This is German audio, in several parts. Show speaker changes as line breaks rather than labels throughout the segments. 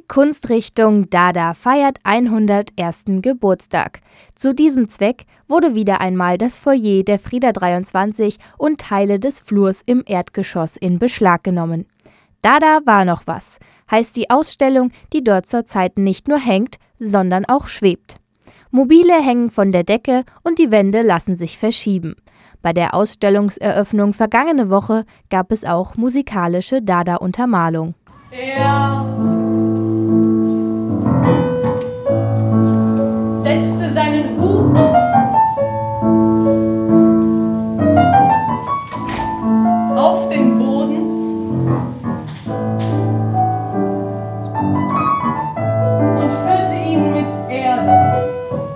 Kunstrichtung Dada feiert 101. Geburtstag. Zu diesem Zweck wurde wieder einmal das Foyer der Frieda 23 und Teile des Flurs im Erdgeschoss in Beschlag genommen. Dada war noch was, heißt die Ausstellung, die dort zurzeit nicht nur hängt, sondern auch schwebt. Mobile hängen von der Decke und die Wände lassen sich verschieben. Bei der Ausstellungseröffnung vergangene Woche gab es auch musikalische Dada-Untermalung.
Er setzte seinen Hut auf den Boden und füllte ihn mit Erde.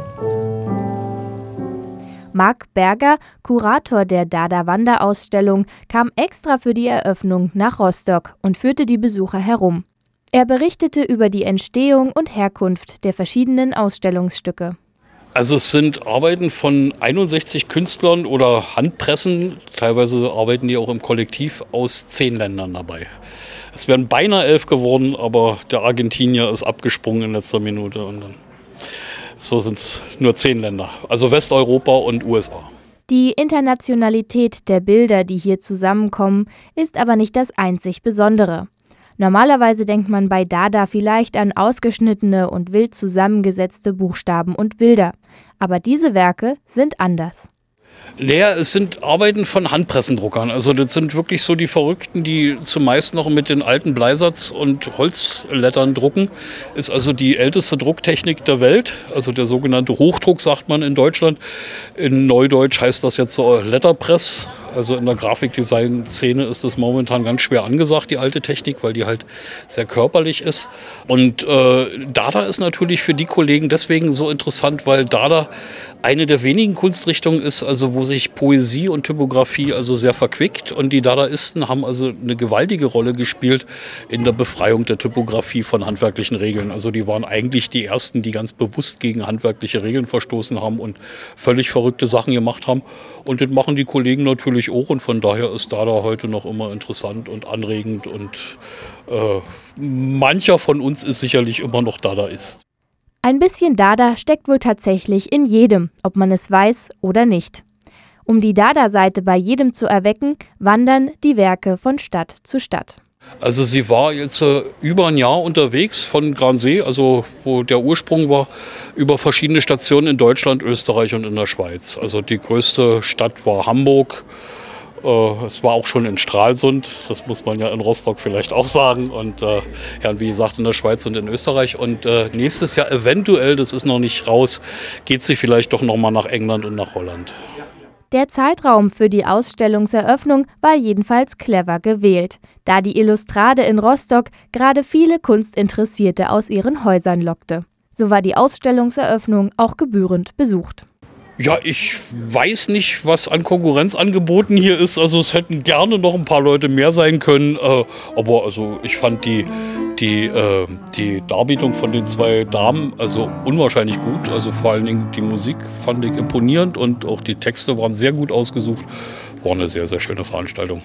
Marc Berger, Kurator der Dada-Wanderausstellung, kam extra für die Eröffnung nach Rostock und führte die Besucher herum. Er berichtete über die Entstehung und Herkunft der verschiedenen Ausstellungsstücke.
Also es sind Arbeiten von 61 Künstlern oder Handpressen, teilweise arbeiten die auch im Kollektiv, aus 10 Ländern dabei. Es wären beinahe 11 geworden, aber der Argentinier ist abgesprungen in letzter Minute und dann so sind es nur 10 Länder, also Westeuropa und USA.
Die Internationalität der Bilder, die hier zusammenkommen, ist aber nicht das einzig Besondere. Normalerweise denkt man bei Dada vielleicht an ausgeschnittene und wild zusammengesetzte Buchstaben und Bilder. Aber diese Werke sind anders.
Naja, es sind Arbeiten von Handpressendruckern. Also das sind wirklich so die Verrückten, die zumeist noch mit den alten Bleisatz- und Holzlettern drucken. Ist also die älteste Drucktechnik der Welt. Also der sogenannte Hochdruck, sagt man in Deutschland. In Neudeutsch heißt das jetzt so Letterpress. Also in der Grafikdesign-Szene ist das momentan ganz schwer angesagt, die alte Technik, weil die halt sehr körperlich ist. Und Dada ist natürlich für die Kollegen deswegen so interessant, weil Dada eine der wenigen Kunstrichtungen ist, also wo sich Poesie und Typografie also sehr verquickt. Und die Dadaisten haben also eine gewaltige Rolle gespielt in der Befreiung der Typografie von handwerklichen Regeln. Also die waren eigentlich die Ersten, die ganz bewusst gegen handwerkliche Regeln verstoßen haben und völlig verrückte Sachen gemacht haben. Und das machen die Kollegen natürlich auch. Und von daher ist Dada heute noch immer interessant und anregend. Und mancher von uns ist sicherlich immer noch Dadaist.
Ein bisschen Dada steckt wohl tatsächlich in jedem, ob man es weiß oder nicht. Um die Dada-Seite bei jedem zu erwecken, wandern die Werke von Stadt zu Stadt.
Also sie war jetzt über ein Jahr unterwegs von Gransee, also wo der Ursprung war, über verschiedene Stationen in Deutschland, Österreich und in der Schweiz. Also die größte Stadt war Hamburg. Es war auch schon in Stralsund, das muss man ja in Rostock vielleicht auch sagen. Und ja, wie gesagt, in der Schweiz und in Österreich. Und nächstes Jahr eventuell, das ist noch nicht raus, geht sie vielleicht doch nochmal nach England und nach Holland.
Der Zeitraum für die Ausstellungseröffnung war jedenfalls clever gewählt, da die Illustrade in Rostock gerade viele Kunstinteressierte aus ihren Häusern lockte. So war die Ausstellungseröffnung auch gebührend besucht.
Ja, ich weiß nicht, was an Konkurrenz angeboten hier ist. Also es hätten gerne noch ein paar Leute mehr sein können. Aber also ich fand die Darbietung von den 2 Damen also unwahrscheinlich gut. Also vor allen Dingen die Musik fand ich imponierend und auch die Texte waren sehr gut ausgesucht. War eine sehr, sehr schöne Veranstaltung.